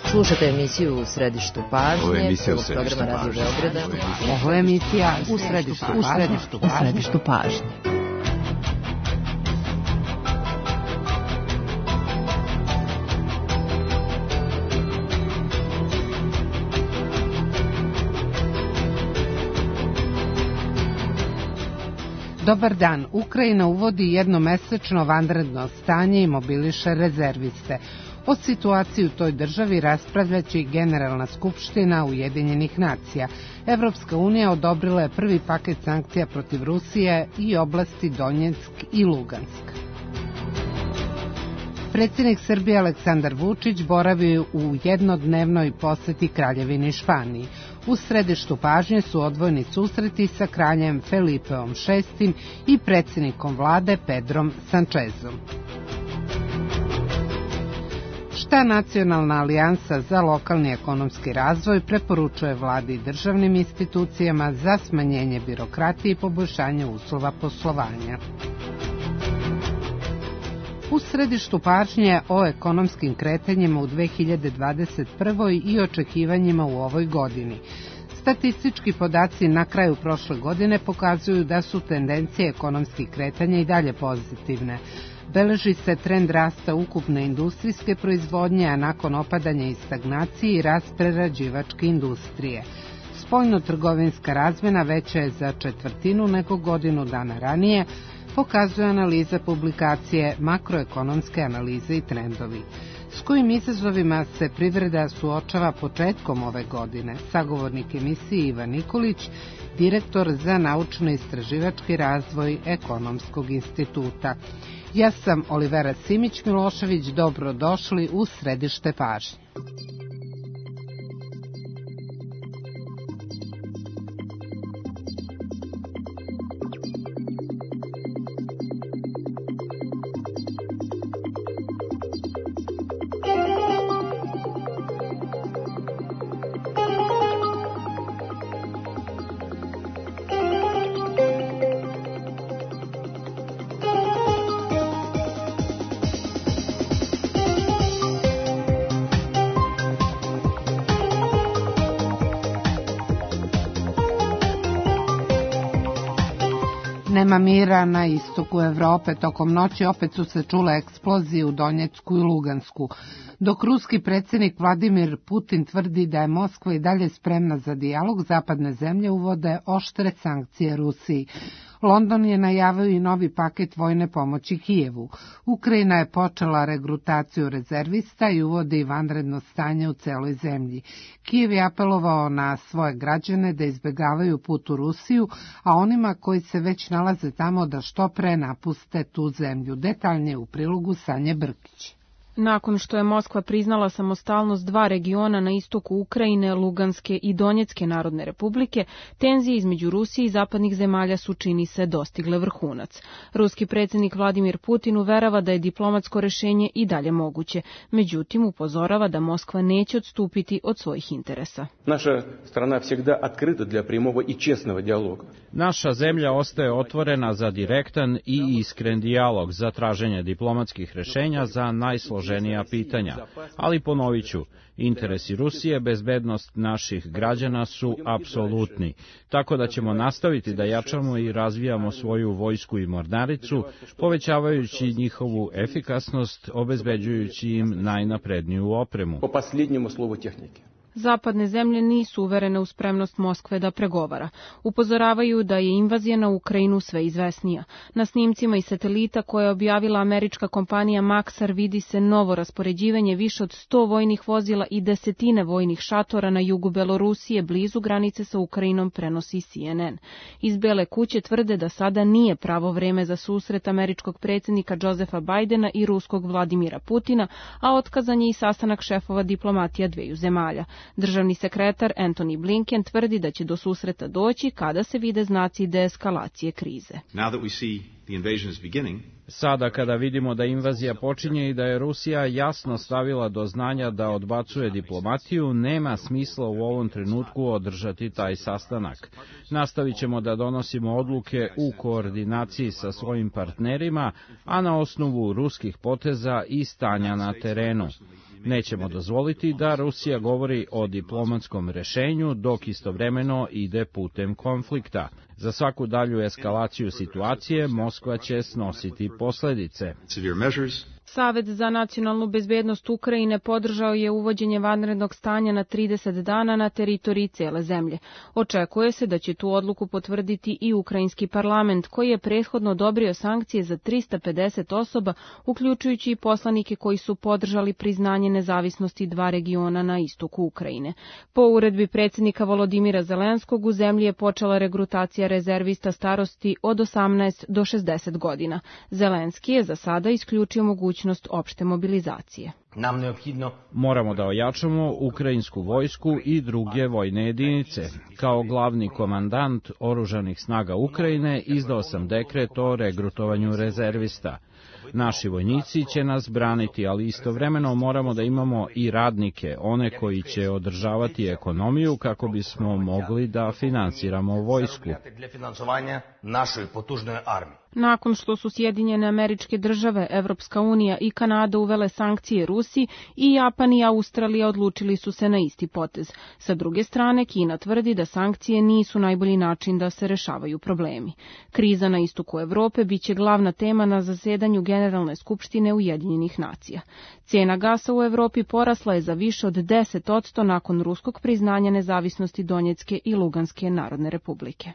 Slušate emisiju U središtu pažnje, prvog programa Radio Beograda. Ovo je emisija U središtu pažnje. Dobar dan. Ukrajina uvodi jednomesečno vanredno stanje i mobiliše rezerviste. O situaciji u toj državi raspravljaće Generalna skupština Ujedinjenih nacija. Evropska unija odobrila je prvi paket sankcija protiv Rusije i oblasti Donjeck i Lugansk. Predsjednik Srbije Aleksandar Vučić boravi u jednodnevnoj poseti Kraljevini Španiji. U središtu pažnje su odvojeni susreti sa kraljem Felipeom VI i predsjednikom vlade Pedrom Sančezom. Šta Nacionalna alijansa za lokalni ekonomski razvoj preporučuje vladi i državnim institucijama za smanjenje birokratije i poboljšanje uslova poslovanja? U središtu pažnje o ekonomskim kretanjima u 2021. i očekivanjima u ovoj godini. Statistički podaci na kraju prošle godine pokazuju da su tendencije ekonomskih kretanja i dalje pozitivne. Beleži se trend rasta ukupne industrijske proizvodnje, a nakon opadanja i stagnacije i rast prerađivačke industrije. Spoljno-trgovinska razmjena veća je za četvrtinu nego godinu dana ranije, pokazuje analiza publikacije Makroekonomske analize i trendovi. S kojim izazovima se privreda suočava početkom ove godine? Sagovornik emisije Ivan Nikolić, direktor za naučno-istraživački razvoj Ekonomskog instituta. Ja sam Olivera Simić-Milošević, dobrodošli u središte pažnje. Nema mira na istoku Evrope. Tokom noći opet su se čule eksplozije u Donjecku i Lugansku. Dok ruski predsjednik Vladimir Putin tvrdi da je Moskva i dalje spremna za dijalog, zapadne zemlje uvode oštre sankcije Rusiji. London je najavio i novi paket vojne pomoći Kijevu. Ukrajina je počela regrutaciju rezervista i uvodi vanredno stanje u celoj zemlji. Kijev je apelovao na svoje građane da izbjegavaju put u Rusiju, a onima koji se već nalaze tamo da što pre napuste tu zemlju. Detaljnije u prilogu Sanje Brkić. Nakon što je Moskva priznala samostalnost dva regiona na istoku Ukrajine, Luganske i Donjecke narodne republike, tenzije između Rusije i zapadnih zemalja su, čini se, dostigle vrhunac. Ruski predsjednik Vladimir Putin uverava da je diplomatsko rešenje i dalje moguće, međutim upozorava da Moskva neće odstupiti od svojih interesa. Naša strana всегда открыта для прямого и честного диалога. Naša zemlja ostaje otvorena za direktan i iskren dijalog, za traženje diplomatskih rešenja za najsloženija pitanja. Ali ponovit ću, interesi Rusije, bezbednost naših građana su apsolutni. Tako da ćemo nastaviti da jačamo i razvijamo svoju vojsku i mornaricu, povećavajući njihovu efikasnost, obezbeđujući im najnapredniju opremu. Po posljednjemu slovu tehnike. Zapadne zemlje nisu uverene u spremnost Moskve da pregovara. Upozoravaju da je invazija na Ukrajinu sve izvesnija. Na snimcima i satelita koje je objavila američka kompanija Maxar vidi se novo raspoređivanje više od 100 vojnih vozila i desetine vojnih šatora na jugu Belorusije, blizu granice sa Ukrajinom, prenosi CNN. Iz Bele kuće tvrde da sada nije pravo vreme za susret američkog predsjednika Josefa Bajdena i ruskog Vladimira Putina, a otkazan je i sastanak šefova diplomatija dveju zemalja. Državni sekretar Antony Blinken tvrdi da će do susreta doći kada se vide znaci deeskalacije krize. Sada kada vidimo da invazija počinje i da je Rusija jasno stavila do znanja da odbacuje diplomatiju, nema smisla u ovom trenutku održati taj sastanak. Nastavit ćemo da donosimo odluke u koordinaciji sa svojim partnerima, a na osnovu ruskih poteza i stanja na terenu. Nećemo dozvoliti da Rusija govori o diplomatskom rešenju dok istovremeno ide putem konflikta. Za svaku dalju eskalaciju situacije Moskva će snositi posledice. Savet za nacionalnu bezbednost Ukrajine podržao je uvođenje vanrednog stanja na 30 dana na teritoriji cele zemlje. Očekuje se da će tu odluku potvrditi i ukrajinski parlament, koji je prethodno odobrio sankcije za 350 osoba, uključujući i poslanike koji su podržali priznanje nezavisnosti dva regiona na istoku Ukrajine. Po uredbi predsjednika Volodimira Zelenskog u zemlji je počela regrutacija rezervista starosti od 18 do 60 godina. Zelenski je za sada isključio mogućnost opšte mobilizacije. Moramo da ojačamo ukrajinsku vojsku i druge vojne jedinice. Kao glavni komandant oružanih snaga Ukrajine izdao sam dekret o regrutovanju rezervista. Naši vojnici će nas braniti, ali istovremeno moramo da imamo i radnike, one koji će održavati ekonomiju kako bismo mogli da finansiramo vojsku. Nakon što su Sjedinjene Američke Države, Evropska unija i Kanada uvele sankcije Rusiji, i Japan i Australija odlučili su se na isti potez. Sa druge strane, Kina tvrdi da sankcije nisu najbolji način da se rešavaju problemi. Kriza na istoku Evrope biće glavna tema na zasedanju Generalne skupštine Ujedinjenih nacija. Cena gasa u Evropi porasla je za više od 10% nakon ruskog priznanja nezavisnosti Donjecke i Luganske narodne republike.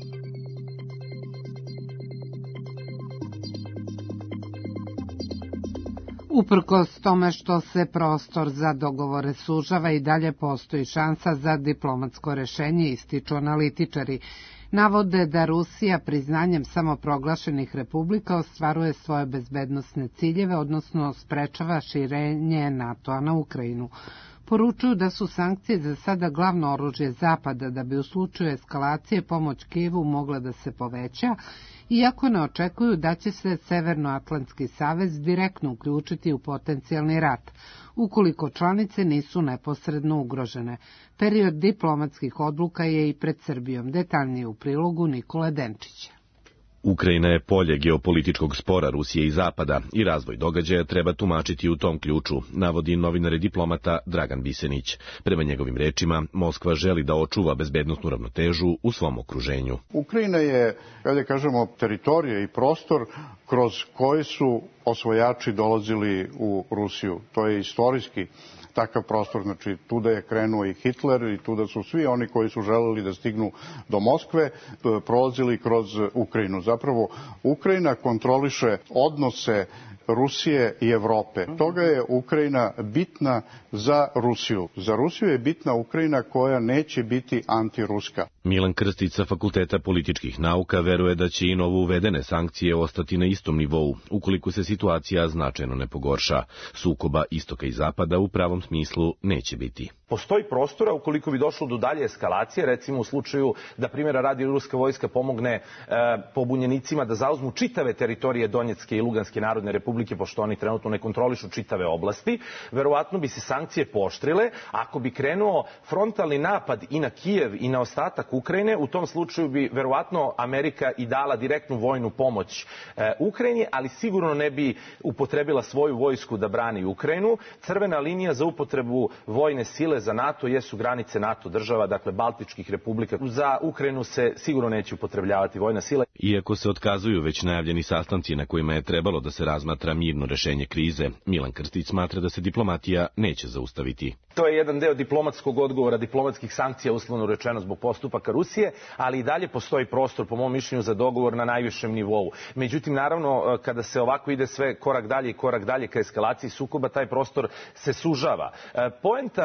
Uprkos tome što se prostor za dogovore sužava i dalje postoji šansa za diplomatsko rešenje, ističu analitičari. Navode da Rusija priznanjem samoproglašenih republika ostvaruje svoje bezbednosne ciljeve, odnosno sprečava širenje NATO-a na Ukrajinu. Poručuju da su sankcije za sada glavno oružje Zapada da bi u slučaju eskalacije pomoć Kijevu mogla da se poveća, iako ne očekuju da će se Severnoatlantski savez direktno uključiti u potencijalni rat, ukoliko članice nisu neposredno ugrožene. Period diplomatskih odluka je i pred Srbijom. Detaljnije u prilogu Nikole Denčića. Ukrajina je polje geopolitičkog spora Rusije i Zapada i razvoj događaja treba tumačiti u tom ključu, navodi novinar i diplomata Dragan Bisenić. Prema njegovim rečima, Moskva želi da očuva bezbednosnu ravnotežu u svom okruženju. Ukrajina je, da kažemo, teritorija i prostor kroz koji su osvojači dolazili u Rusiju. To je istorijski takav prostor, znači tuda je krenuo i Hitler i tuda su svi oni koji su želeli da stignu do Moskve prolazili kroz Ukrajinu. Zapravo, Ukrajina kontroliše odnose Rusije i Evrope. Toga je Ukrajina bitna za Rusiju. Za Rusiju je bitna Ukrajina koja neće biti antiruska. Milan Krstić sa Fakulteta političkih nauka veruje da će i novo uvedene sankcije ostati na istom nivou, ukoliko se situacija značajno ne pogorša. Sukoba istoka i zapada u pravom smislu neće biti. Postoji prostora ukoliko bi došlo do dalje eskalacije, recimo u slučaju da primjera radi ruska vojska pomogne pobunjenicima da zauzmu čitave teritorije Donjecke i Luganske narodne republike, pošto oni trenutno ne kontrolišu čitave oblasti, verovatno bi se sankcije pooštrile. Ako bi krenuo frontalni napad i na Kijev i na ostatak Ukrajine, u tom slučaju bi verovatno Amerika i dala direktnu vojnu pomoć Ukrajini, ali sigurno ne bi upotrebila svoju vojsku da brani Ukrajinu. Crvena linija za upotrebu vojne sile za NATO jesu granice NATO država, dakle Baltičkih republika. Za Ukrajinu se sigurno neće upotrebljavati vojna sila. Iako se otkazuju već najavljeni sastanci na kojima je trebalo da se razmatra mirno rešenje krize, Milan Krstić smatra da se diplomatija neće zaustaviti. To je jedan deo diplomatskog odgovora, diplomatskih sankcija, uslovno rečeno zbog postupaka Rusije, ali i dalje postoji prostor, po mom mišljenju, za dogovor na najvišem nivou. Međutim, naravno, kada se ovako ide sve korak dalje i korak dalje ka eskalaciji sukoba, taj prostor se sužava. Poenta priče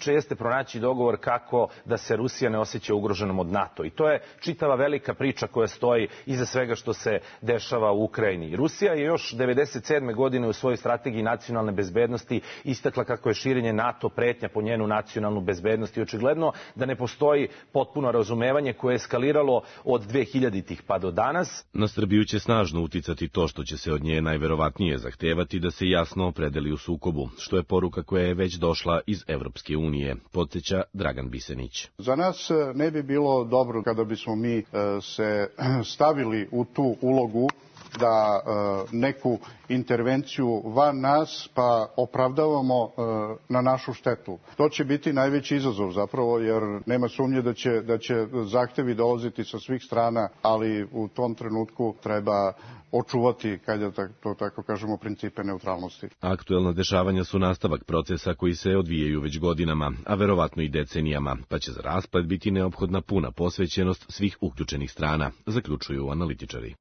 tiče jeste pronaći dogovor kako da se Rusija ne osjeća ugroženom od NATO. I to je čitava velika priča koja stoji iza svega što se dešava u Ukrajini. Rusija je još 1997. godine u svojoj strategiji nacionalne bezbednosti istakla kako je širenje NATO pretnja po njenu nacionalnu bezbednost i očigledno da ne postoji potpuno razumevanje koje je eskaliralo od 2000-ih pa do danas. Na Srbiju će snažno uticati to što će se od nje najverovatnije zahtevati da se jasno opredeli u sukobu, što je poruka koja je već došla iz Evropske unije, podsjeća Dragan Bisenić. Za nas ne bi bilo dobro kada bismo mi se stavili u tu ulogu da neku intervenciju van nas pa opravdavamo na našu štetu. To će biti najveći izazov zapravo, jer nema sumnje da će zahtevi dolaziti sa svih strana, ali u tom trenutku treba očuvati, kad je to tako kažemo, principe neutralnosti. Aktuelna dešavanja su nastavak procesa koji se odvijaju već godinama, a verovatno i decenijama, pa će za rasplet biti neophodna puna posvećenost svih uključenih strana, zaključuju analitičari.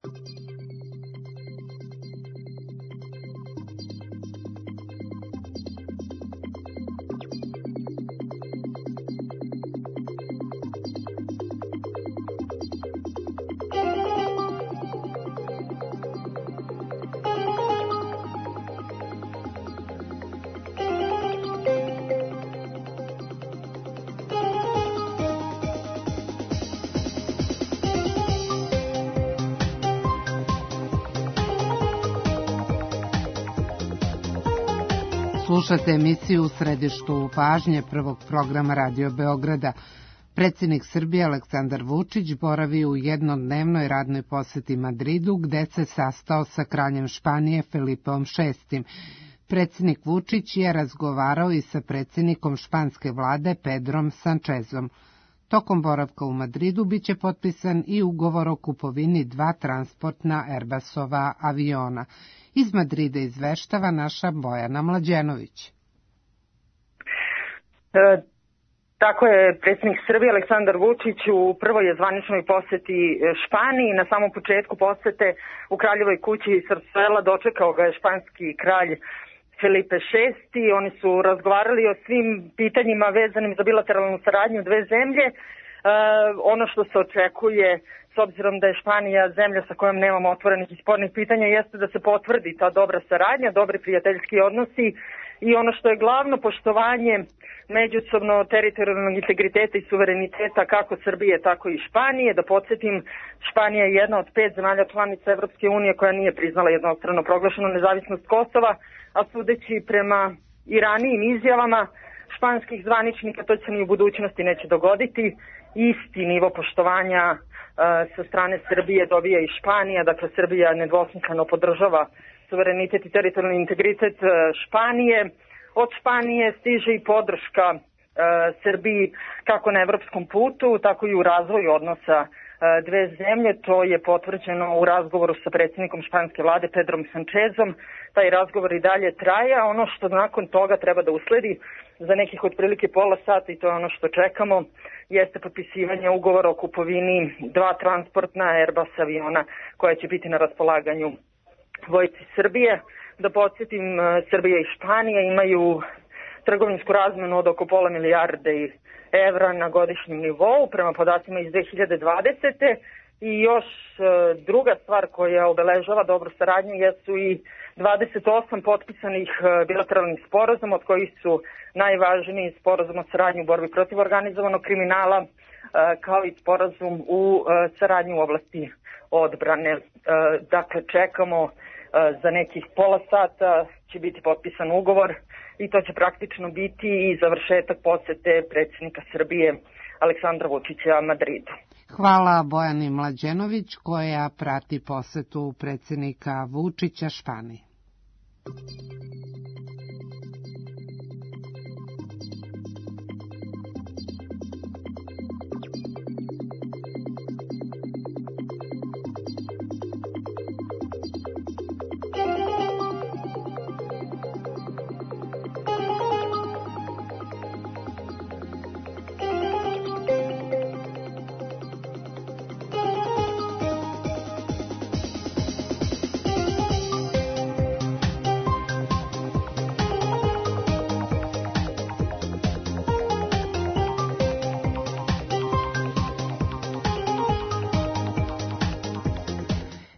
Slušate emisiju U središtu pažnje prvog programa Radio Beograda. Predsjednik Srbije Aleksandar Vučić boravi u jednodnevnoj radnoj poseti Madridu, gde se sastao sa kraljem Španije Felipom VI. Predsjednik Vučić je razgovarao i sa predsjednikom španske vlade Pedrom Sanchezom. Tokom boravka u Madridu biće potpisan i ugovor o kupovini 2 transportna Airbusova aviona. Iz Madrida izveštava naša Bojana Mlađenović. Tako je predsjednik Srbije Aleksandar Vučić u prvoj je zvaničnoj poseti Španiji. Na samom početku posete u Kraljevoj kući Sarsuela dočekao ga je španski kralj Felipe VI. Oni su razgovarali o svim pitanjima vezanim za bilateralnu saradnju dve zemlje. Ono što se očekuje, s obzirom da je Španija zemlja sa kojom nemamo otvorenih i spornih pitanja, jeste da se potvrdi ta dobra saradnja, dobri prijateljski odnosi i ono što je glavno, poštovanje međusobno teritorijalnog integriteta i suvereniteta kako Srbije, tako i Španije. Da podsjetim, Španija je jedna od 5 zemalja članica Evropske unije koja nije priznala jednostrano proglašenu nezavisnost Kosova, a sudeći prema i ranijim izjavama španskih zvaničnika, to se ni u budućnosti neće dogoditi. Isti nivo poštovanja sa strane Srbije dobija i Španija, dakle Srbija nedvosmisleno podržava suverenitet i teritorijalni integritet Španije. Od Španije stiže i podrška Srbiji kako na evropskom putu, tako i u razvoju odnosa dve zemlje. To je potvrđeno u razgovoru sa predsjednikom španske vlade Pedrom Sanchezom. Taj razgovor i dalje traje, a ono što nakon toga treba da usledi za nekih otprilike pola sata, i to je ono što čekamo, jeste potpisivanje ugovora o kupovini 2 transportna Airbus aviona koja će biti na raspolaganju vojsci Srbije. Da podsjetim, Srbija i Španija imaju trgovinsku razmenu od oko pola milijarde evra na godišnjem nivou, prema podacima iz 2020. I još druga stvar koja obeležava dobru saradnju jesu i 28 potpisanih bilateralnih sporazuma, od kojih su najvažniji sporazum o saradnji u borbi protiv organizovanog kriminala, kao i sporazum u saradnji u oblasti odbrane. Dakle, čekamo za nekih pola sata će biti potpisan ugovor i to će praktično biti i završetak posete predsjednika Srbije Aleksandra Vučića Madridu. Hvala Bojani Mlađenović koja prati posetu predsjednika Vučića Španiji.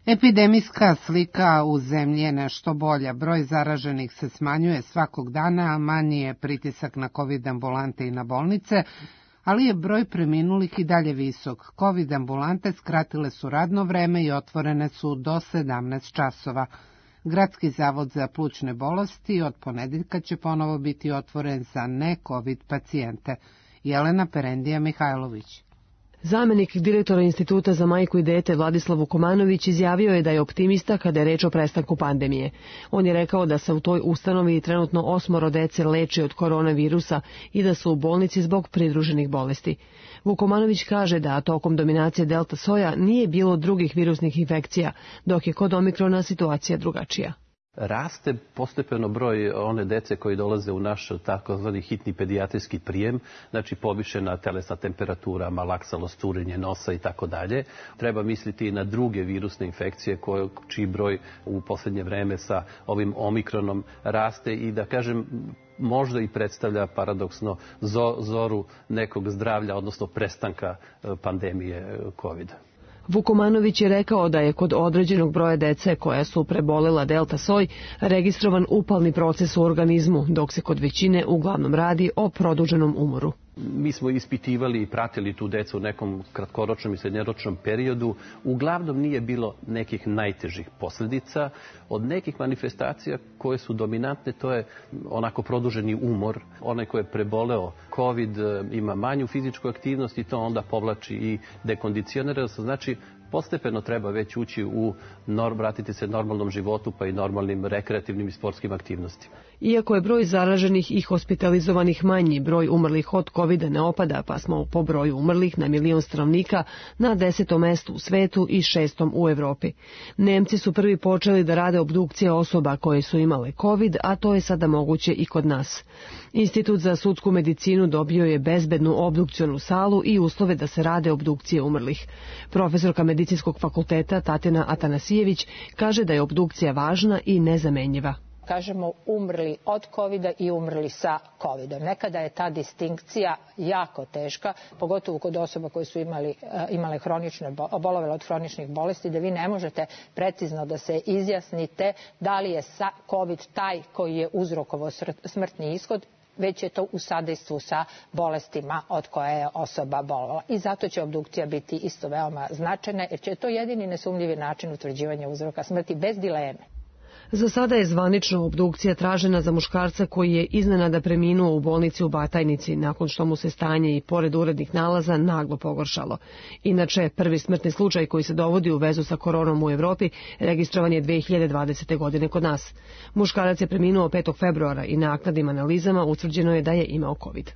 Epidemijska slika u zemlji je nešto bolja. Broj zaraženih se smanjuje svakog dana, a manji je pritisak na COVID ambulante i na bolnice, ali je broj preminulih i dalje visok. COVID ambulante skratile su radno vreme i otvorene su do 17 časova. Gradski zavod za plućne bolesti od ponedeljka će ponovo biti otvoren za ne-COVID pacijente. Jelena Perendija Mihajlović. Zamenik direktora Instituta za majku i dete Vladislav Vukomanović izjavio je da je optimista kada je reč o prestanku pandemije. On je rekao da se u toj ustanovi trenutno 8 dece leči od koronavirusa i da su u bolnici zbog pridruženih bolesti. Vukomanović kaže da tokom dominacije delta soja nije bilo drugih virusnih infekcija, dok je kod omikrona situacija drugačija. Raste postepeno broj one dece koji dolaze u naš takozvani hitni pedijatrijski prijem, znači povišena telesna temperatura, malaksalost, curenje nosa i tako dalje. Treba misliti i na druge virusne infekcije čiji broj u posljednje vreme sa ovim omikronom raste i da kažem možda i predstavlja paradoksno zoru nekog zdravlja, odnosno prestanka pandemije COVID-a. Vukomanović je rekao da je kod određenog broja dece koja su prebolela delta soj registrovan upalni proces u organizmu, dok se kod većine uglavnom radi o produženom umoru. Mi smo ispitivali i pratili tu decu u nekom kratkoročnom i srednjoročnom periodu. Uglavnom nije bilo nekih najtežih posljedica. Od nekih manifestacija koje su dominantne, to je onako produženi umor. Onaj ko je preboleo COVID ima manju fizičku aktivnost i to onda povlači i dekondicionira. Znači, postepeno treba već ući vratiti se normalnom životu pa i normalnim rekreativnim i sportskim aktivnostima. Iako je broj zaraženih i hospitalizovanih manji, broj umrlih od COVID-a ne opada, pa smo po broju umrlih na milion stanovnika na 10. mestu u svetu i 6. u Evropi. Nemci su prvi počeli da rade obdukcije osoba koje su imale COVID, a to je sada moguće i kod nas. Institut za sudsku medicinu dobio je bezbednu obdukcionu salu i uslove da se rade obdukcije umrlih. Profesorka Medicinskog fakulteta Tatjana Atanasijević kaže da je obdukcija važna i nezamenjiva. Kažemo umrli od COVID-a i umrli sa COVID-om. Nekada je ta distinkcija jako teška, pogotovo kod osoba koje su imale obolovele od hroničnih bolesti, da vi ne možete precizno da se izjasnite da li je COVID taj koji je uzrokovao smrtni ishod, već je to u sadejstvu sa bolestima od koje je osoba bolovala. I zato će obdukcija biti isto veoma značajna, jer će to jedini nesumnjivi način utvrđivanja uzroka smrti bez dileme. Za sada je zvanična obdukcija tražena za muškarca koji je iznenada preminuo u bolnici u Batajnici, nakon što mu se stanje i pored urednih nalaza naglo pogoršalo. Inače, prvi smrtni slučaj koji se dovodi u vezu sa koronom u Evropi registrovan je 2020. godine kod nas. Muškarac je preminuo 5. februara i naknadnim analizama utvrđeno je da je imao COVID.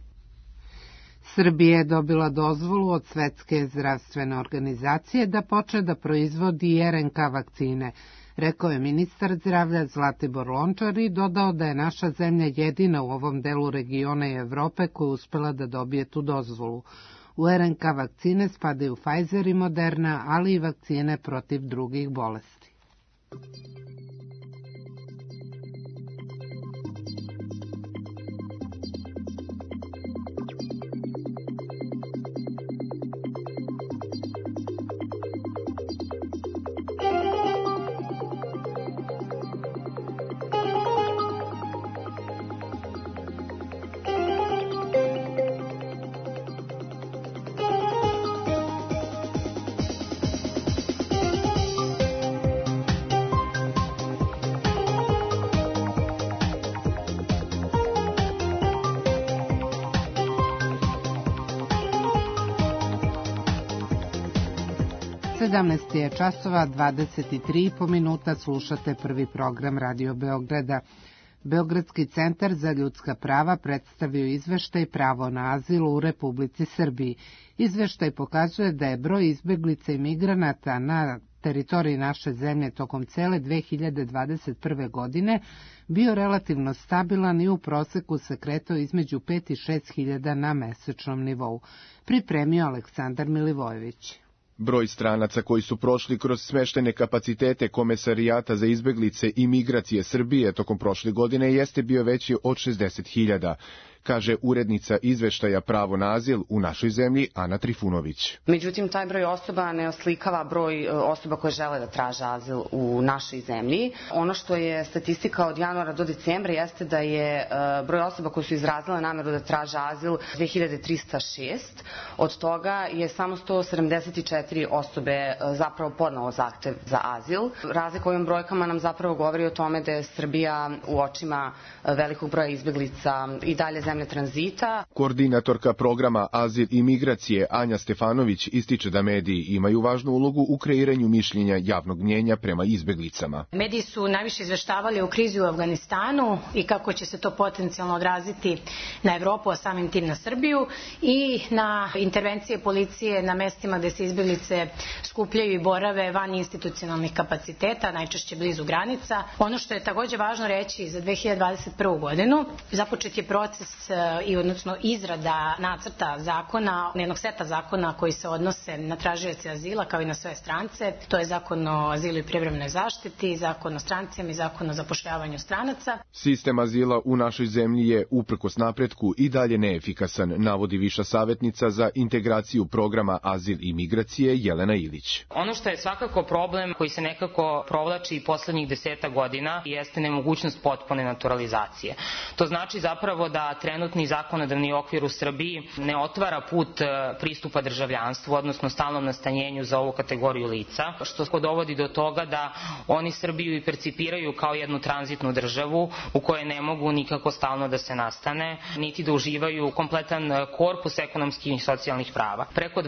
Srbija je dobila dozvolu od Svetske zdravstvene organizacije da počne da proizvodi RNK vakcine, rekao je ministar zdravlja Zlatibor Lončar i dodao da je naša zemlja jedina u ovom delu regiona i Evrope koja je uspela da dobije tu dozvolu. U RNK vakcine spadaju Pfizer i Moderna, ali i vakcine protiv drugih bolesti. Je časova 23,5 minuta, slušate prvi program Radio Beograda. Beogradski centar za ljudska prava predstavio izveštaj Pravo na azil u Republici Srbiji. Izveštaj pokazuje da je broj izbeglica i migranata na teritoriji naše zemlje tokom cele 2021. godine bio relativno stabilan i u proseku se kretao između 5 i 6 hiljada na mesečnom nivou. Pripremio Aleksandar Milivojević. Broj stranaca koji su prošli kroz smeštajne kapacitete Komesarijata za izbeglice i migracije Srbije tokom prošle godine jeste bio veći od 60.000. kaže urednica izveštaja Pravo na azil u našoj zemlji Ana Trifunović. Međutim, taj broj osoba ne oslikava broj osoba koje žele da traže azil u našoj zemlji. Ono što je statistika od januara do decembra jeste da je broj osoba koje su izrazile nameru da traže azil 2306. Od toga je samo 174 osobe zapravo podnelo zahtev za azil. Razlika u ovim brojkama nam zapravo govori o tome da je Srbija u očima velikog broja izbeglica i dalje zemlja tranzita. Koordinatorka programa Azil i migracije Anja Stefanović ističe da mediji imaju važnu ulogu u kreiranju mišljenja javnog mnjenja prema izbeglicama. Mediji su najviše izveštavali o krizi u Afganistanu i kako će se to potencijalno odraziti na Evropu, a samim tim na Srbiju, i na intervencije policije na mestima gde se izbeglice skupljaju i borave van institucionalnih kapaciteta, najčešće blizu granica. Ono što je takođe važno reći za 2021. godinu, započet je proces i odnosno izrada nacrta zakona, jednog seta zakona koji se odnose na tražioce azila kao i na sve strance. To je zakon o azilu i privremenoj zaštiti, zakon o strancima i zakon o zapošljavanju stranaca. Sistem azila u našoj zemlji je uprkos napretku i dalje neefikasan, navodi viša savjetnica za integraciju programa Azil i migracije Jelena Ilić. Ono što je svakako problem koji se nekako provlači i poslednjih 10 godina jeste nemogućnost potpune naturalizacije. To znači zapravo da trenutni zakonodavni okvir u Srbiji ne otvara put pristupa državljanstvu, odnosno stalnom nastanjenju za ovu kategoriju lica, što dovodi do toga da oni Srbiju i percipiraju kao jednu tranzitnu državu u kojoj ne mogu nikako stalno da se nastane, niti da uživaju kompletan korpus ekonomskih i socijalnih prava. Preko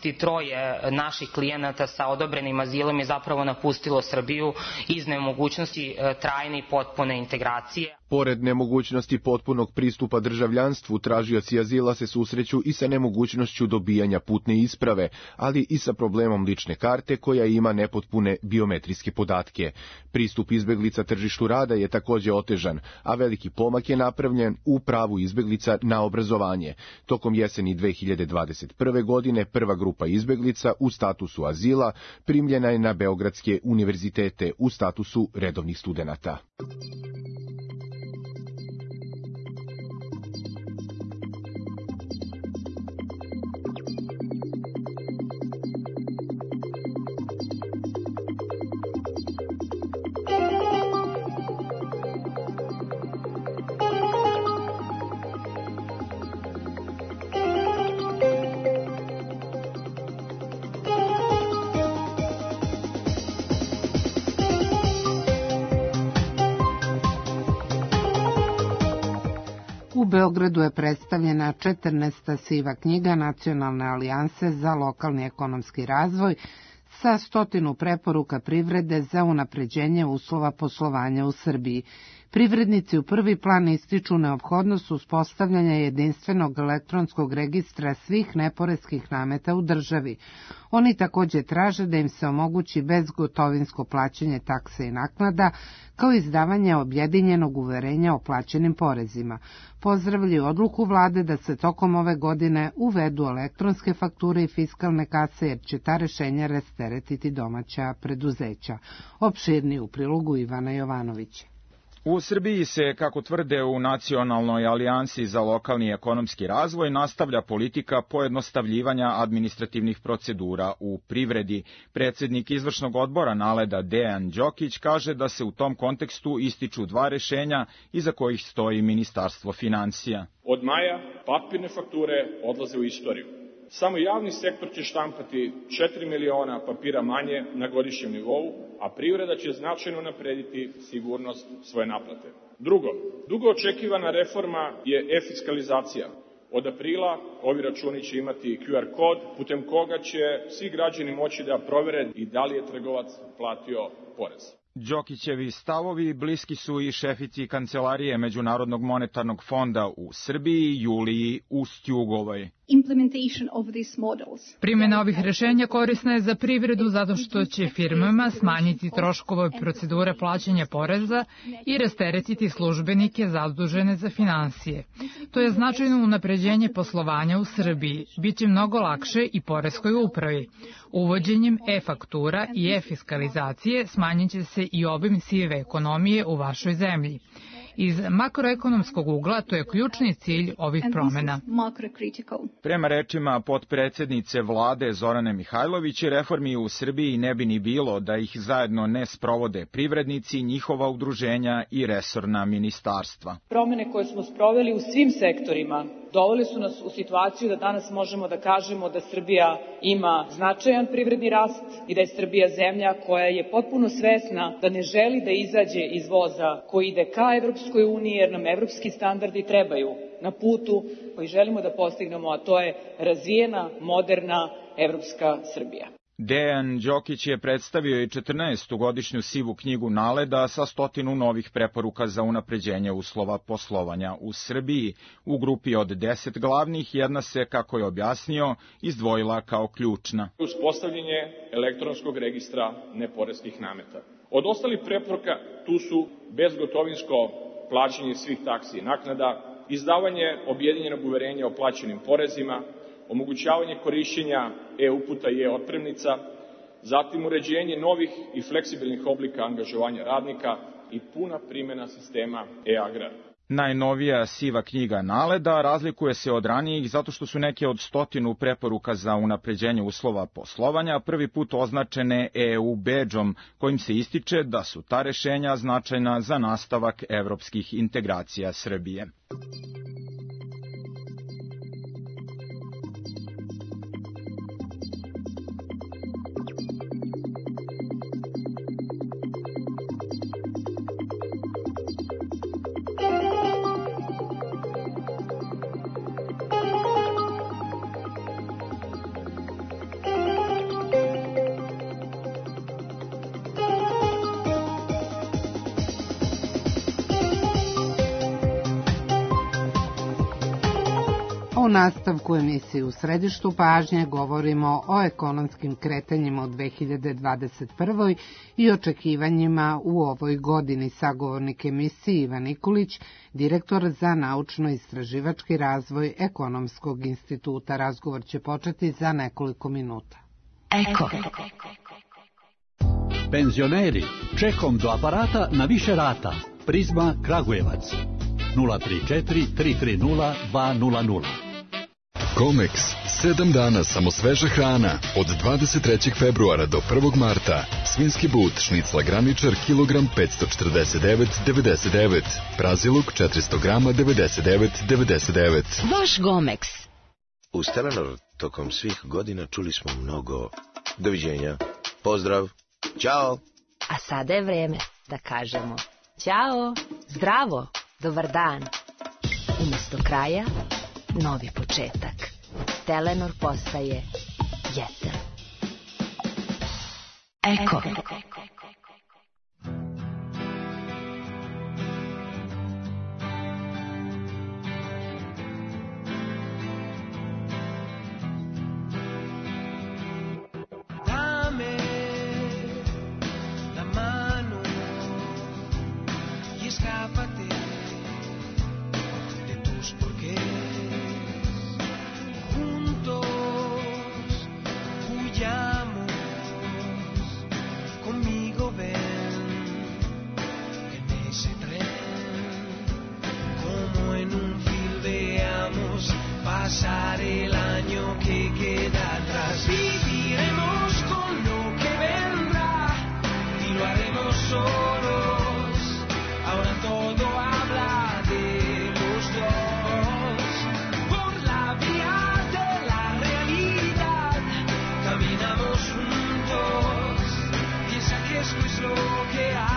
23 naših klijenata sa odobrenim azilom je zapravo napustilo Srbiju iz nemogućnosti trajne i potpune integracije. Pored nemogućnosti potpunog pristupa državljanstvu, tražioci azila se susreću i sa nemogućnošću dobijanja putne isprave, ali i sa problemom lične karte koja ima nepotpune biometrijske podatke. Pristup izbeglica tržištu rada je takođe otežan, a veliki pomak je napravljen u pravu izbeglica na obrazovanje. Tokom jeseni 2021. godine prva grupa izbeglica u statusu azila primljena je na Beogradske univerzitete u statusu redovnih studenata. U Beogradu je predstavljena 14. siva knjiga Nacionalne alijanse za lokalni ekonomski razvoj sa 100 preporuka privrede za unapređenje uslova poslovanja u Srbiji. Privrednici u prvi plan ističu neophodnost uspostavljanja jedinstvenog elektronskog registra svih neporeskih nameta u državi. Oni takođe traže da im se omogući bezgotovinsko plaćanje takse i naknada, kao izdavanje objedinjenog uverenja o plaćenim porezima. Pozdravljaju odluku vlade da se tokom ove godine uvedu elektronske fakture i fiskalne kase, jer će ta rešenja rasteretiti domaća preduzeća. Opširniji u prilogu Ivana Jovanovića. U Srbiji se, kako tvrde u Nacionalnoj alijansi za lokalni ekonomski razvoj, nastavlja politika pojednostavljivanja administrativnih procedura u privredi. Predsednik izvršnog odbora NALED-a Dejan Đokić kaže da se u tom kontekstu ističu dva rešenja iza kojih stoji Ministarstvo finansija. Od maja papirne fakture odlaze u istoriju. Samo javni sektor će štampati 4 miliona papira manje na godišnjem nivou, a privreda će značajno naprediti sigurnost svoje naplate. Drugo, dugo očekivana reforma je e-fiskalizacija. Od aprila ovi računi će imati QR kod, putem koga će svi građani moći da provere i da li je trgovac platio porez. Đokićevi stavovi bliski su i šefici Kancelarije Međunarodnog monetarnog fonda u Srbiji, Juliji Ustjugovoj. Primjena ovih rešenja korisna je za privredu zato što će firmama smanjiti troškove procedure plaćanja poreza i rasteretiti službenike zadužene za finansije. To je značajno unapređenje poslovanja u Srbiji. Biće mnogo lakše i poreskoj upravi. Uvođenjem e-faktura i e-fiskalizacije smanjit će se i obim sive ekonomije u vašoj zemlji. Iz makroekonomskog ugla to je ključni cilj ovih promena. Prema rečima potpredsednice vlade Zorane Mihajlović, reformi u Srbiji ne bi ni bilo da ih zajedno ne sprovode privrednici, njihova udruženja i resorna ministarstva. Promene koje smo sproveli u svim sektorima doveli su nas u situaciju da danas možemo da kažemo da Srbija ima značajan privredni rast i da je Srbija zemlja koja je potpuno svesna da ne želi da izađe iz voza koji ide ka Evropskoj uniji, jer nam evropski standardi trebaju na putu koji želimo da postignemo, a to je razvijena, moderna evropska Srbija. Dejan Đokić je predstavio i 14. godišnju sivu knjigu NALED-a sa 100 novih preporuka za unapređenje uslova poslovanja u Srbiji. U grupi od 10 glavnih jedna se, kako je objasnio, izdvojila kao ključna. Uspostavljanje elektronskog registra neporeskih nameta. Od ostalih preporuka tu su bezgotovinsko plaćanje svih taksi i naknada, izdavanje objedinjenog uverenja o plaćenim porezima, omogućavanje korišćenja e-uputa i e-otpremnica, zatim uređenje novih i fleksibilnih oblika angažovanja radnika i puna primjena sistema e-agrar. Najnovija siva knjiga NALED-a razlikuje se od ranijih zato što su neke od 100 preporuka za unapređenje uslova poslovanja prvi put označene EU bedžom, kojim se ističe da su ta rešenja značajna za nastavak evropskih integracija Srbije. U nastavku emisije U središtu pažnje govorimo o ekonomskim kretanjima u 2021. i očekivanjima u ovoj godini. Sagovornik emisije Ivan Nikolić, direktor za naučno-istraživački razvoj Ekonomskog instituta. Razgovor će početi za nekoliko minuta. Eko. Penzioneri, čekom do aparata na više rata. Prizma Kragujevac. 034 330 200. Comex, 7 dana samo sveža hrana. Od 23. februara do 1. marta. Svinski but, šnicla graničar, kilogram 549,99. Praziluk 400 grama 99,99. Vaš Gomex. Uz Telenor tokom svih godina čuli smo mnogo doviđenja, pozdrav, ćao. A sada je vreme da kažemo ćao, zdravo, dobar dan. Umesto kraja, novi početak. Telenor postaje Jeter. Eko. Pasar el año que queda atrás, viviremos con lo que vendrá y lo haremos solos. Ahora todo habla de los dos. Por la vía de la realidad caminamos juntos. Piensa que esto es lo que hay.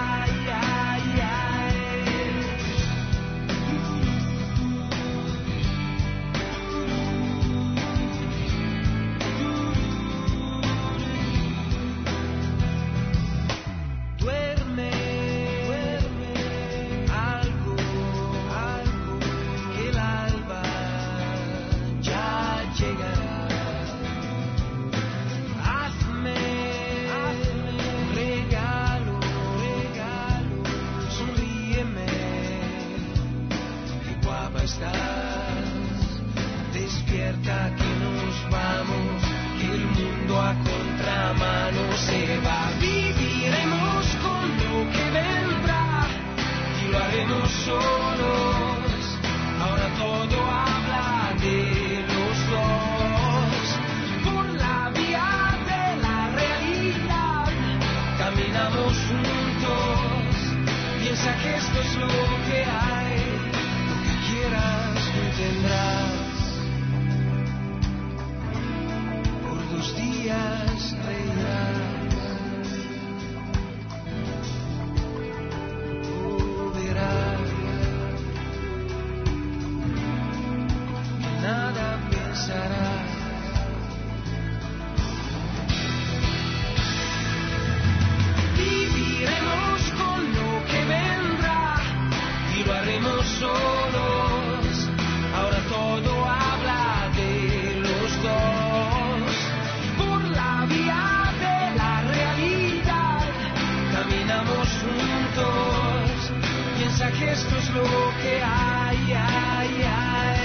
Despierta que nos vamos, que el mundo a contramano se va. Viviremos con lo que vendrá y lo haremos haremos solos. Ahora todo habla de los dos. Por la vía de la realidad caminamos juntos. Piensa que esto es lo que hay. Lo que quieras tú tendrás. Por 2 días reirás. Nada pensarás. Viviremos con lo que vendrá y lo haremos solos. Ahora todo habla de los dos. Por la vía de la realidad caminamos juntos. Piensa que esto es lo que hay, hay, hay.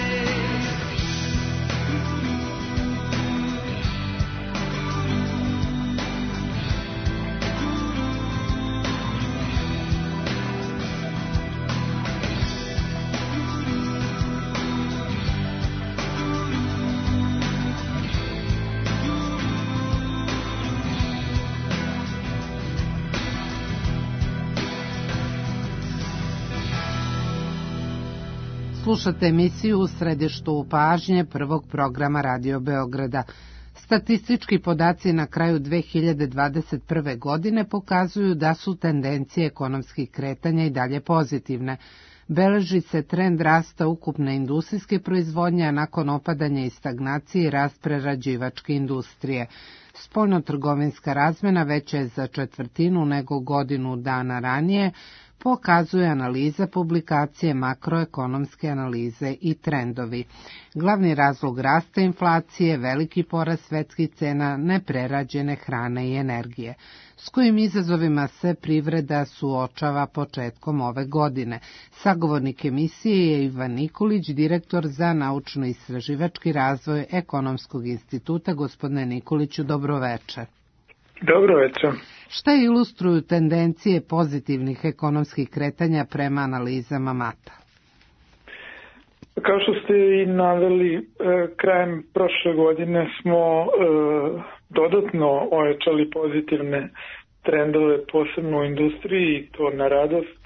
Slušate emisiju U središtu pažnje prvog programa Radio Beograda. Statistički podaci na kraju 2021. godine pokazuju da su tendencije ekonomskih kretanja i dalje pozitivne. Beleži se trend rasta ukupne industrijske proizvodnje, a nakon opadanja i stagnacije rast prerađivačke industrije. Spoljnotrgovinska razmena veća je za 1/4 nego godinu dana ranije, pokazuje analiza publikacije makroekonomske analize i trendovi. Glavni razlog rasta inflacije, veliki porast svetskih cena neprerađene hrane i energije. S kojim izazovima se privreda suočava početkom ove godine. Sagovornik emisije je Ivan Nikolić, direktor za naučno-istraživački razvoj Ekonomskog instituta. Gospodine Nikoliću, dobroveče. Dobroveče. Šta ilustruju tendencije pozitivnih ekonomskih kretanja prema analizama MATA? Kao što ste i naveli, krajem prošle godine smo dodatno ojačali pozitivne trendove, posebno u industriji, i to na radost.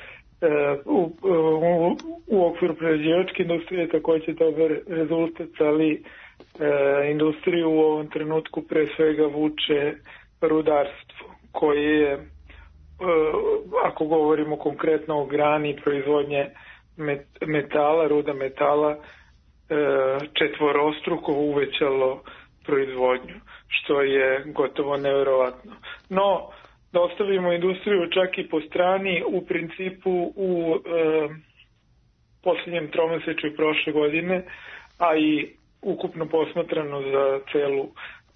U okviru prerađivačke industrije takođe dobar rezultat, ali industriju u ovom trenutku pre svega vuče rudarstvo, koje je, ako govorimo konkretno o grani proizvodnje metala, ruda metala, četvorostruko uvećalo proizvodnju, što je gotovo neverovatno. No, da ostavimo industriju čak i po strani, u principu u posljednjem tromesečju prošle godine, a i ukupno posmatrano za celu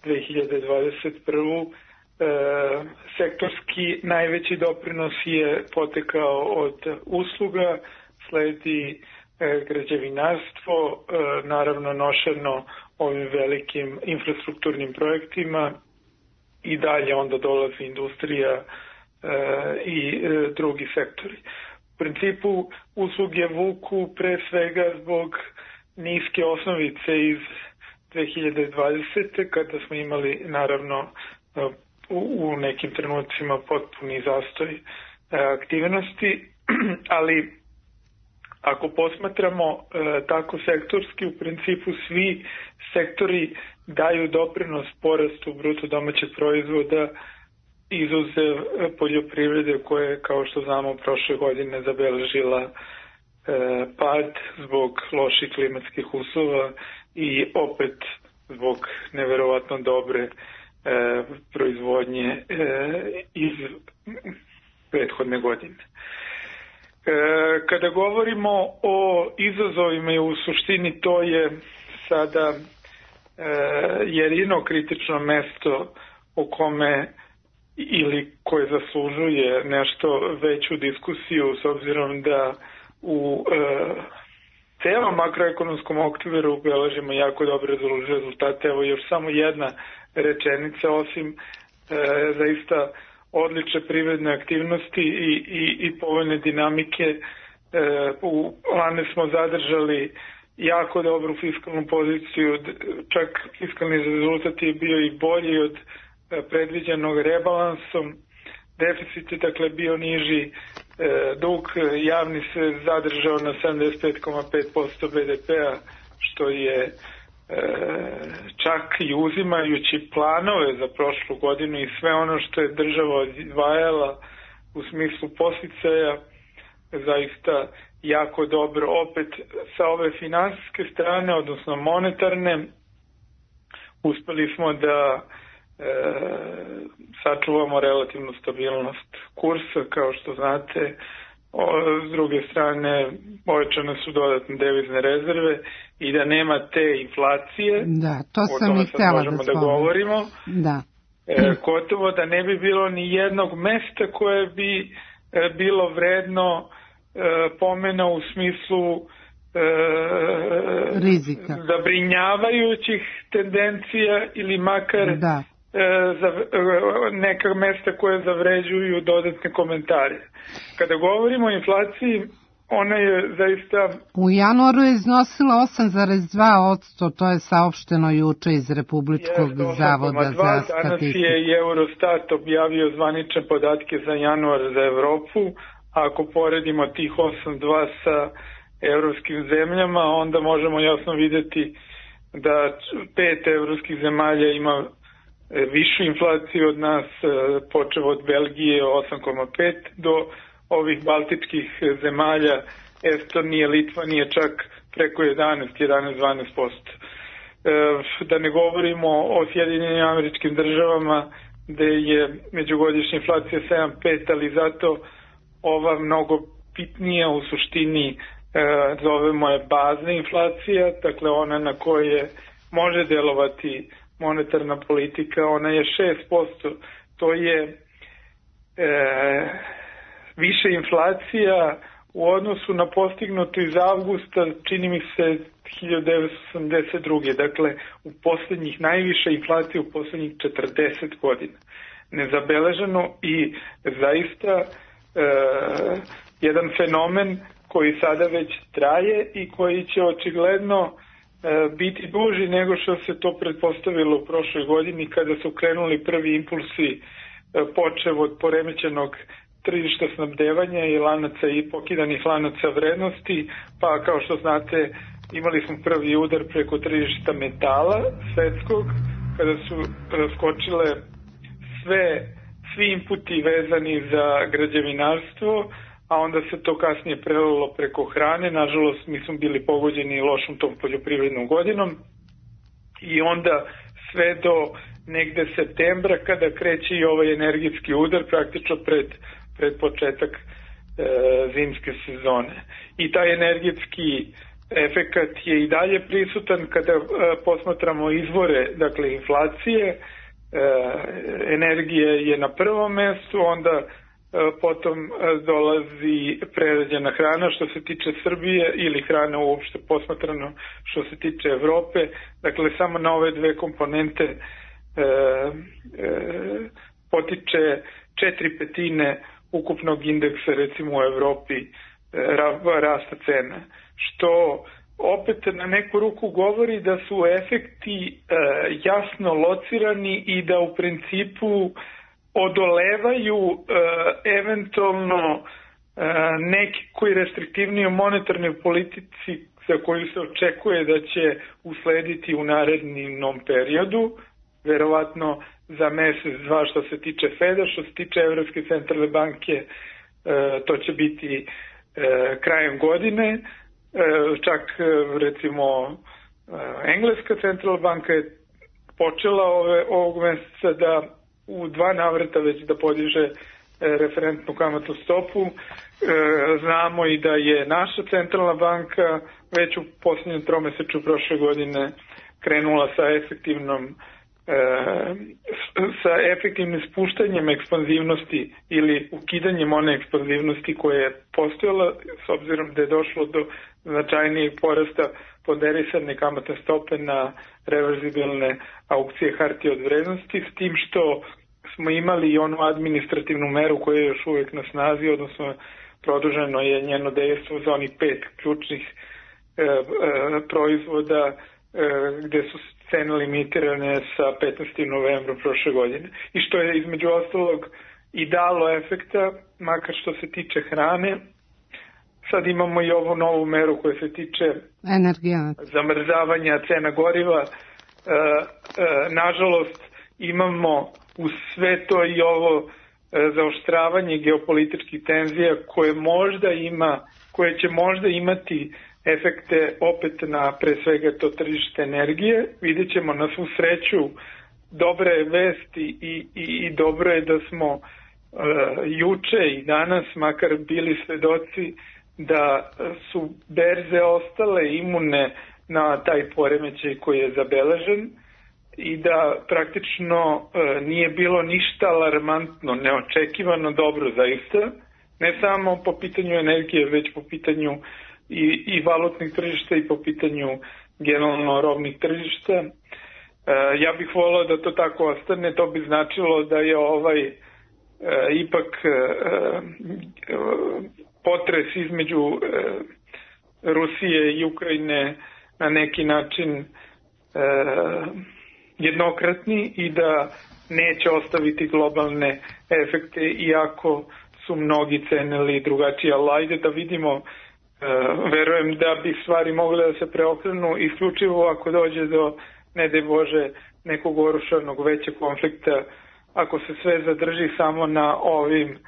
2021. Sektorski najveći doprinos je potekao od usluga, sledi građevinarstvo, naravno nošeno ovim velikim infrastrukturnim projektima, i dalje onda dolazi industrija i drugi sektori. U principu usluge vuku pre svega zbog niske osnovice iz 2020. kada smo imali naravno u nekim trenucima potpuni zastoj aktivnosti, ali ako posmatramo tako sektorski, u principu svi sektori daju doprinos porastu bruto domaćeg proizvoda, izuzev poljoprivrede koja je, kao što znamo, prošle godine zabeležila pad zbog loših klimatskih uslova i opet zbog neverovatno dobre proizvodnje iz prethodne godine. Kada govorimo o izazovima, i u suštini to je sada jedino kritično mesto o kome ili koje zaslužuje nešto veću diskusiju, s obzirom da u celom makroekonomskom okviru beležimo jako dobre rezultate. Evo još samo jedna rečenica, osim zaista odlične privredne aktivnosti i povoljne dinamike, U lani smo zadržali jako dobru fiskalnu poziciju, čak fiskalni rezultat je bio i bolji od predviđenog rebalansom. Deficit je dakle bio niži, dug javni se zadržao na 75,5% BDP-a, što je čak i uzimajući planove za prošlu godinu i sve ono što je država odvajala u smislu posticaja, zaista jako dobro. Opet sa ove finansijske strane, odnosno monetarne, uspeli smo da sačuvamo relativnu stabilnost kursa, kao što znate. S druge strane, povećane su dodatne devizne rezerve i da nema te inflacije, da, to sam i htjela da govorimo, da. Gotovo da ne bi bilo ni jednog mesta koje bi bilo vredno pomena u smislu rizika, zabrinjavajućih tendencija ili makar za neka mesta koje zavređuju dodatne komentare. Kada govorimo o inflaciji, ona je zaista... U januaru je iznosila 8,2%, to je saopšteno juče iz Republičkog zavoda za statistiku. Danas je i Eurostat objavio zvanične podatke za januar za Evropu. Ako poredimo tih 8,2 sa evropskim zemljama, onda možemo jasno vidjeti da 5 evropskih zemalja ima višu inflaciju od nas, počev od Belgije 8,5 do ovih baltičkih zemalja, Estonije, Litvanije čak preko 11-12%. Da ne govorimo o Sjedinjenim Američkim Državama, gde je međugodišnja inflacija 7,5, ali zato ova mnogo bitnija u suštini zovemo je bazna inflacija, dakle ona na koje može delovati monetarna politika, ona je 6%. To je više inflacija u odnosu na postignutu iz avgusta, čini mi se 1982. Dakle, u posljednjih, najviše inflacije u posljednjih 40 godina. Nezabeleženo i zaista jedan fenomen koji sada već traje i koji će očigledno biti duži nego što se to pretpostavilo u prošloj godini kada su krenuli prvi impulsi počev od poremećenog tržišta snabdevanja i lanaca i pokidanih lanaca vrednosti, pa kao što znate imali smo prvi udar preko tržišta metala svetskog kada su skočile svi inputi vezani za građevinarstvo, a onda se to kasnije prelilo preko hrane. Nažalost, mi smo bili pogođeni lošom tom poljoprivrednom godinom i onda sve do negde septembra kada kreće i ovaj energetski udar praktično pred početak zimske sezone. I taj energetski efekat je i dalje prisutan kada posmatramo izvore, dakle inflacije. Energija je na prvom mjestu, onda potom dolazi prerađena hrana što se tiče Srbije ili hrana uopšte posmatrano što se tiče Evrope. Dakle, samo na ove dve komponente potiče 4/5 ukupnog indeksa recimo u Evropi rasta cena. Što opet na neku ruku govori da su efekti jasno locirani i da u principu odolevaju eventualno neki koji restriktivniji u monetarnoj politici za koju se očekuje da će uslediti u narednom periodu, verovatno za mesec, dva što se tiče Feda, što se tiče Evropske centralne banke, to će biti krajem godine. Čak recimo Engleska centralna banka je počela ovog meseca da u 2 navrata već da podiže referentnu kamatnu stopu. Znamo i da je naša centralna banka već u posljednjem tromesečju prošle godine krenula sa efektivnim spuštanjem ekspanzivnosti ili ukidanjem one ekspanzivnosti koje je postojala, s obzirom da je došlo do značajnijeg porasta ponderisane kamatne stope na reverzibilne aukcije hartije od vrednosti, s tim što smo imali i onu administrativnu meru koja je još uvijek na snazi, odnosno produženo je njeno dejstvo za onih 5 ključnih proizvoda gde su cene limitirane sa 15. novembrom prošle godine. I što je između ostalog i dalo efekta, makar što se tiče hrane. Sad imamo i ovu novu meru koja se tiče zamrzavanja cena goriva. Nažalost, imamo u sve to i ovo zaoštravanje geopolitičkih tenzija koje će možda imati efekte opet na pre svega to tržište energije. Vidjet ćemo na svu sreću dobre vesti i dobro je da smo juče i danas makar bili svedoci da su berze ostale imune na taj poremećaj koji je zabeležen i da praktično nije bilo ništa alarmantno, neočekivano dobro zaista, ne samo po pitanju energije, već po pitanju i valutnih tržišta i po pitanju generalno robnih tržišta. Ja bih volao da to tako ostane, to bi značilo da je ipak potres između Rusije i Ukrajine na neki način jednokratni i da neće ostaviti globalne efekte, iako su mnogi cenili drugačije. Ali ajde da vidimo, verujem da bi stvari mogle da se preokrenu isključivo ako dođe do, ne daj Bože, nekog orušanog većeg konflikta, ako se sve zadrži samo na ovim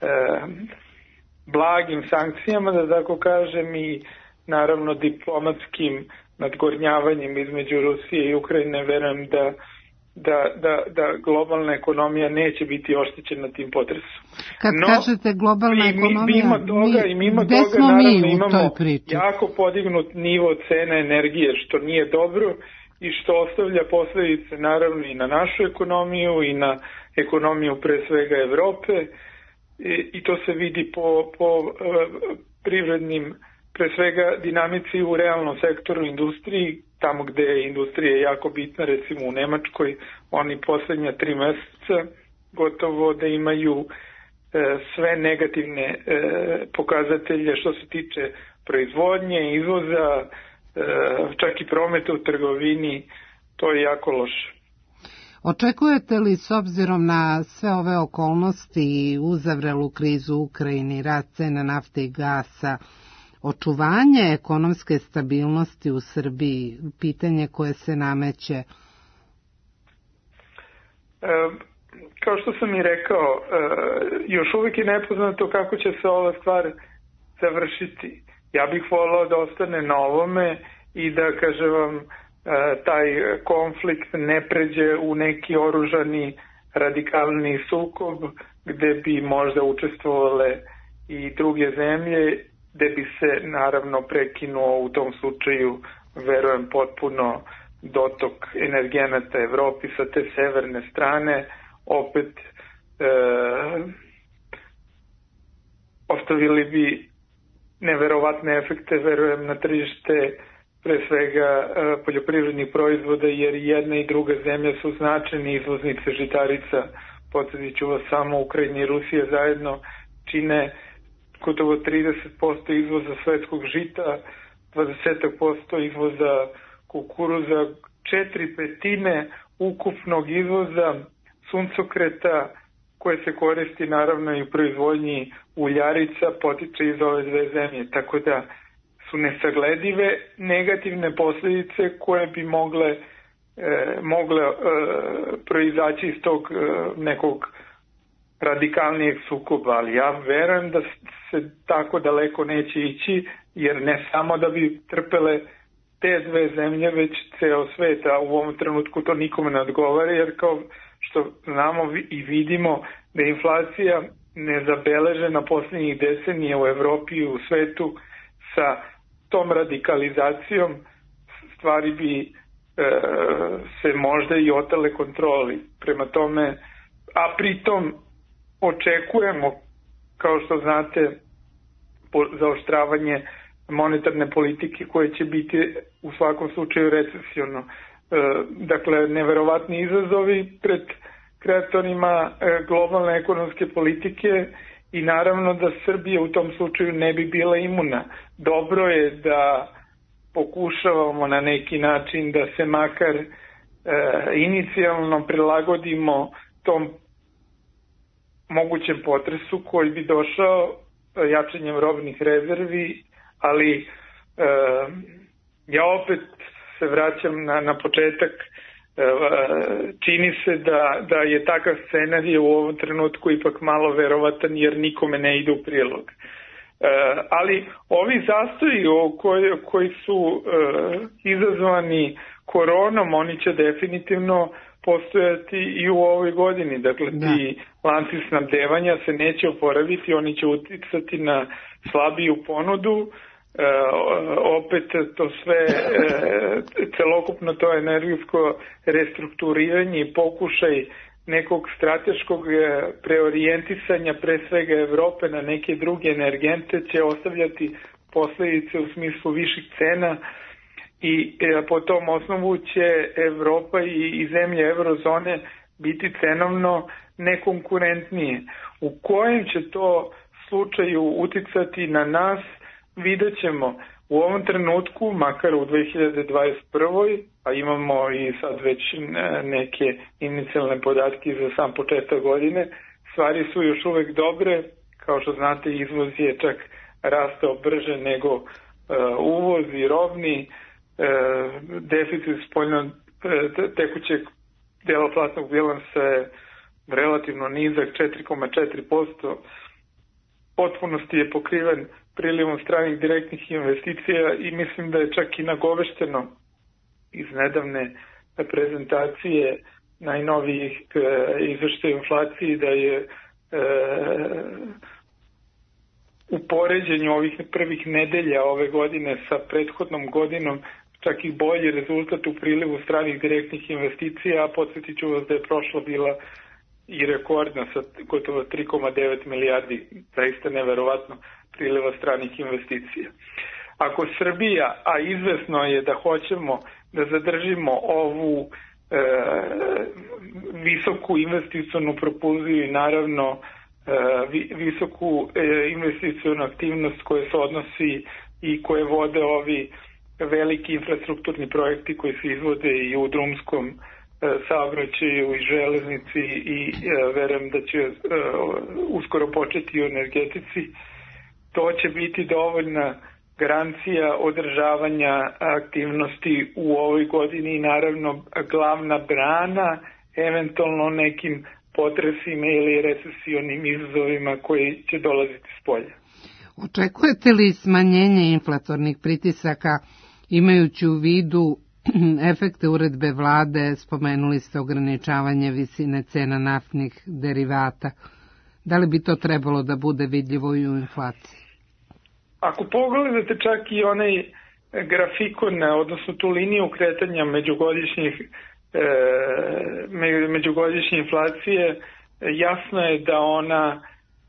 blagim sankcijama, da tako kažem, i naravno diplomatskim nadgornjavanjem između Rusije i Ukrajine, verujem da globalna ekonomija neće biti oštećena tim potresom. Kad kažete globalna ekonomija, mimo toga naravno imamo jako podignut nivo cene energije, što nije dobro i što ostavlja posledice naravno i na našu ekonomiju i na ekonomiju pre svega Evrope, i to se vidi po privrednim, pre svega dinamici u realnom sektoru industriji, tamo gde je industrija jako bitna, recimo u Nemačkoj, oni poslednja 3 meseca gotovo da imaju sve negativne pokazatelje što se tiče proizvodnje, izvoza, čak i prometa u trgovini, to je jako loše. Očekujete li, s obzirom na sve ove okolnosti, uzavrelu krizu u Ukrajini, rast cena nafte i gasa, očuvanje ekonomske stabilnosti u Srbiji, pitanje koje se nameće? Kao što sam i rekao, još uvijek je nepoznato kako će se ova stvar završiti. Ja bih volao da ostane na ovome i da, kažem vam, taj konflikt ne pređe u neki oružani radikalni sukob gde bi možda učestvovale i druge zemlje, gde bi se naravno prekinuo u tom slučaju, verujem, potpuno dotok energenata Evropi sa te severne strane, opet ostavili bi neverovatne efekte, verujem, na tržište pre svega poljoprivrednih proizvoda, jer jedna i druga zemlja su značajne izvoznice žitarica. Podsjetit ću vas, samo Ukrajina i Rusija zajedno čine gotovo 30% izvoza svetskog žita, 20% izvoza kukuruza, 4/5 ukupnog izvoza suncokreta koje se koristi naravno i u proizvodnji uljarica potiče iz ove dve zemlje, tako da su nesagledive negativne posljedice koje bi mogle proizaći iz tog nekog radikalnijeg sukoba, ali ja verujem da se tako daleko neće ići, jer ne samo da bi trpele te dve zemlje, već ceo svet, a u ovom trenutku to nikome ne odgovara, jer kao što znamo i vidimo da je inflacija nezabeležena posljednjih decenija u Evropi i u svetu, sa tom radikalizacijom stvari bi se možda i otele kontroli. Prema tome, a pritom očekujemo, kao što znate, zaoštravanje monetarne politike koje će biti u svakom slučaju recesivno. Dakle, neverovatni izazovi pred kreatorima globalne ekonomske politike i naravno da Srbija u tom slučaju ne bi bila imuna. Dobro je da pokušavamo na neki način da se makar inicijalno prilagodimo tom mogućem potresu koji bi došao jačanjem robnih rezervi, ali ja opet se vraćam na početak. Čini se da je takav scenarij u ovom trenutku ipak malo verovatan jer nikome ne ide u prilog. Ali ovi zastoji koji su izazvani koronom, oni će definitivno postojati i u ovoj godini. Dakle, ti lanci snabdevanja se neće oporaviti, oni će uticati na slabiju ponudu. Opet to sve, celokupno to energetsko restrukturiranje i pokušaj nekog strateškog preorijentisanja pre svega Evrope na neke druge energente će ostavljati posledice u smislu viših cena i po tom osnovu će Evropa i zemlje eurozone biti cenovno nekonkurentnije. U kojem će to slučaju uticati na nas, vidjet ćemo. U ovom trenutku, makar u 2021. a imamo i sad već neke inicijalne podatke za sam početak godine, stvari su još uvek dobre. Kao što znate, izvoz je čak rastao brže nego uvoz i robni. Deficit spoljno tekućeg dela platnog bilansa je relativno nizak, 4,4%. Potpunosti je pokriven prilivom stranih direktnih investicija i mislim da je čak i nagovešteno iz nedavne prezentacije najnovijih izveštaja inflacije da je u poređenju ovih prvih nedelja ove godine sa prethodnom godinom čak i bolji rezultat u prilivu stranih direktnih investicija, a podsjetit ću vas da je prošla bila i rekordna sa gotovo 3,9 milijardi, zaista neverovatno, priliva stranih investicija. Ako Srbija, a izvesno je da hoćemo da zadržimo ovu visoku investicionu propulziju i naravno visoku investicionu aktivnost koje se odnosi i koje vode ovi veliki infrastrukturni projekti koji se izvode i u drumskom saobraćaju i železnici i verujem da će uskoro početi i u energetici, to će biti dovoljna garancija održavanja aktivnosti u ovoj godini i naravno glavna brana eventualno nekim potresima ili recesionim izazovima koji će dolaziti s polja. Očekujete li smanjenje inflatornih pritisaka imajući u vidu efekte uredbe vlade, spomenuli ste ograničavanje visine cena naftnih derivata? Da li bi to trebalo da bude vidljivo i u inflaciji? Ako pogledate čak i onaj grafikon, odnosno tu liniju kretanja međugodišnje inflacije, jasno je da ona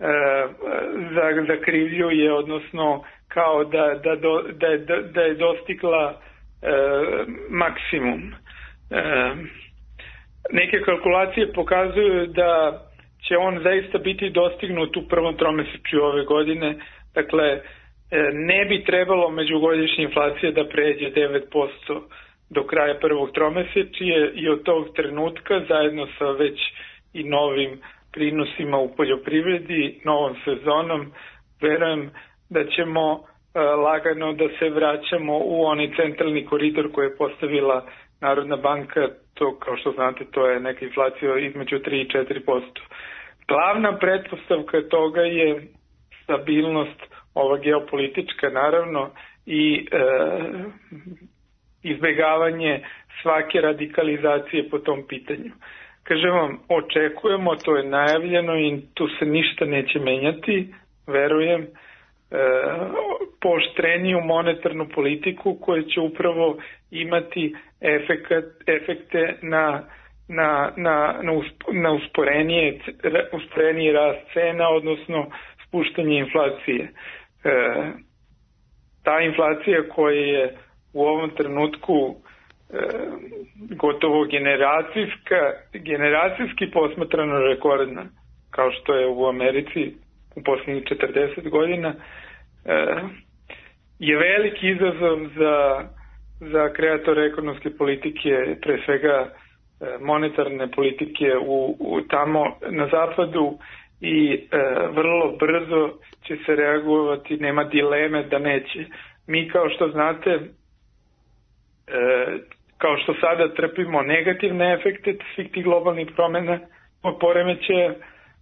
zakrivljuje, odnosno kao da je dostigla maksimum. Neke kalkulacije pokazuju da će on zaista biti dostignut u prvom tromesečju ove godine. Dakle, ne bi trebalo međugodišnja inflacija da pređe 9% do kraja prvog tromesečja i od tog trenutka zajedno sa već i novim prinosima u poljoprivredi, novom sezonom, verujem da ćemo lagano da se vraćamo u onaj centralni koridor koji je postavila Narodna banka. To, kao što znate, to je neka inflacija između 3 i 4%. Glavna pretpostavka toga je stabilnost, ova geopolitička naravno, i izbegavanje svake radikalizacije po tom pitanju. Kažem vam, očekujemo, to je najavljeno i tu se ništa neće menjati, verujem, pooštreniju monetarnu politiku koja će upravo imati efekte na usporeniji rast cena, odnosno spuštanje inflacije. Ta inflacija koja je u ovom trenutku gotovo generacijski posmatrano rekordna, kao što je u Americi u posljednjih 40 godina, je veliki izazov za kreatore ekonomske politike, pre svega monetarne politike tamo na zapadu, i vrlo brzo će se reagovati, nema dileme da neće. Mi, kao što znate, kao što sada trpimo negativne efekte svih tih globalnih promjena, poremećaja,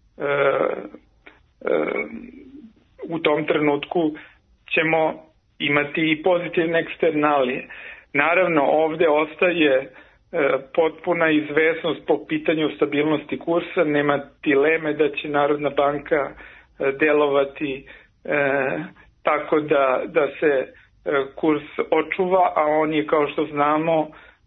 u tom trenutku ćemo imati i pozitivne eksternalije. Naravno, ovde ostaje potpuna izvesnost po pitanju stabilnosti kursa, nema dileme da će Narodna banka delovati tako da se kurs očuva, a on je, kao što znamo,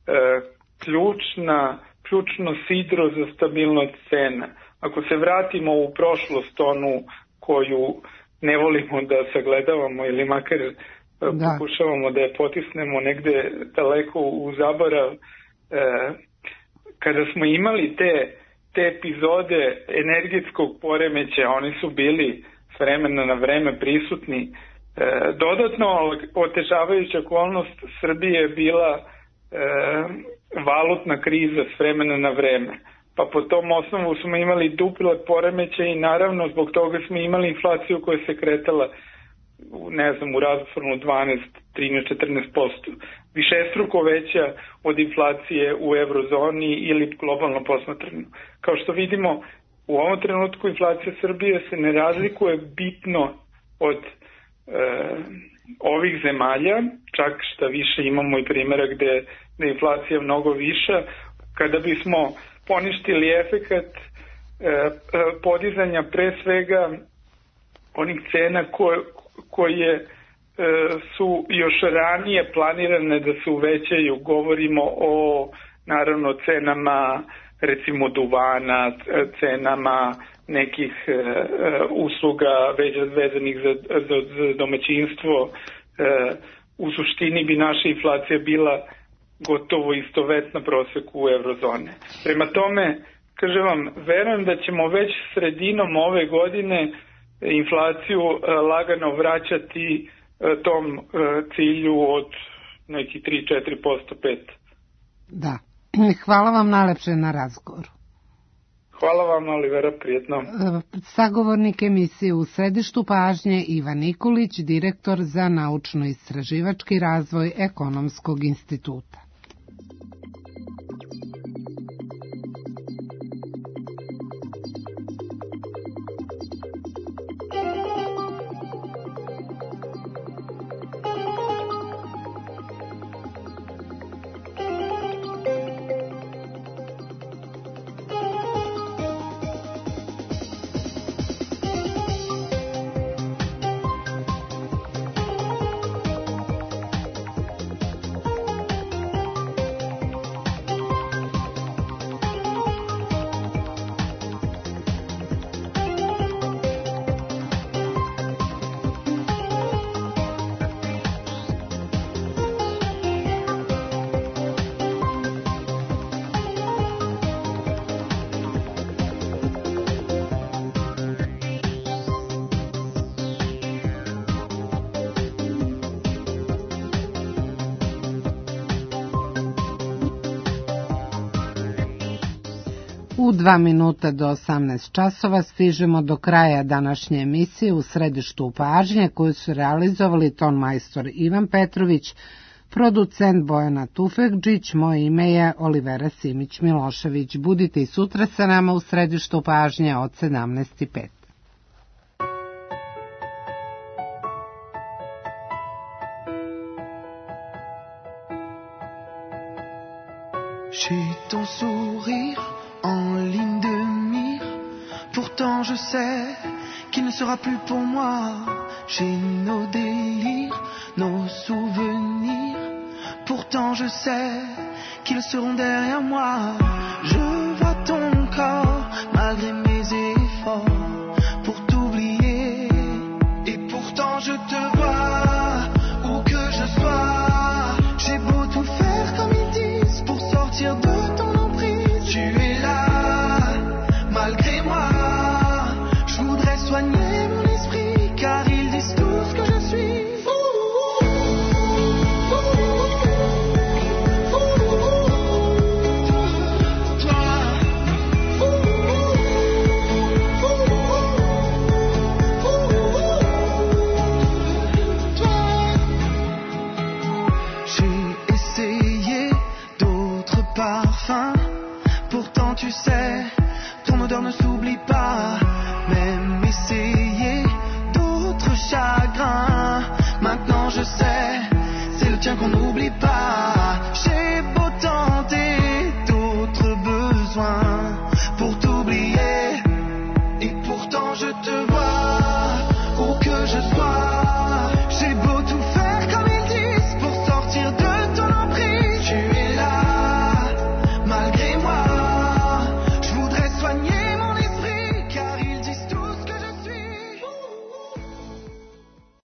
ključno sidro za stabilnost cena. Ako se vratimo u prošlost, onu koju ne volimo da sagledavamo ili makar pokušavamo da je potisnemo negde daleko u zaborav, kada smo imali te epizode energetskog poremećaja, oni su bili s vremena na vreme prisutni. Dodatno otežavajuća okolnost Srbije je bila valutna kriza s vremena na vreme. Pa po tom osnovu smo imali duple poremećaje i naravno zbog toga smo imali inflaciju koja se kretala u rasponu 12, 13, 14%. Višestruko veća od inflacije u eurozoni ili globalno posmatrano. Kao što vidimo, u ovom trenutku inflacija Srbije se ne razlikuje bitno od ovih zemalja, čak šta više imamo i primjera gde je inflacija mnogo viša. Kada bismo poništili efekat podizanja pre svega onih cena koje su još ranije planirane da se uvećaju, govorimo o naravno cenama recimo duvana, cenama nekih usluga vezanih za domaćinstvo. U suštini bi naša inflacija bila gotovo istovetna proseku u eurozone. Prema tome, kažem vam, verujem da ćemo već sredinom ove godine inflaciju lagano vraćati tom cilju od nekih 3-4%, 5%. Da. Hvala vam najlepše na razgovoru. Hvala vam, Olivera, prijetno. Sagovornik emisije U središtu pažnje Ivan Nikolić, direktor za naučno-istraživački razvoj Ekonomskog instituta. U 2 minuta do 18 časova stižemo do kraja današnje emisije U središtu pažnje koju su realizovali ton majstor Ivan Petrović, producent Bojana Tufekđić, moje ime je Olivera Simić-Milošević. Budite i sutra sa nama u središtu pažnje od 17:05. J'ai ton sourire en ligne de mire, pourtant je sais qu'il ne sera plus pour moi. J'ai nos délires, nos souvenirs, pourtant je sais qu'ils seront derrière moi. Je vois ton corps malgré mes efforts pour t'oublier, et pourtant je te vois où que je sois. J'ai beau tout faire comme ils disent pour sortir de ton emprise, tu es là malgré moi. Je voudrais soigner parfum. Pourtant tu sais, ton odeur ne s'oublie pas. Même essayer d'autres chagrins. Maintenant je sais, c'est le tien qu'on oublie.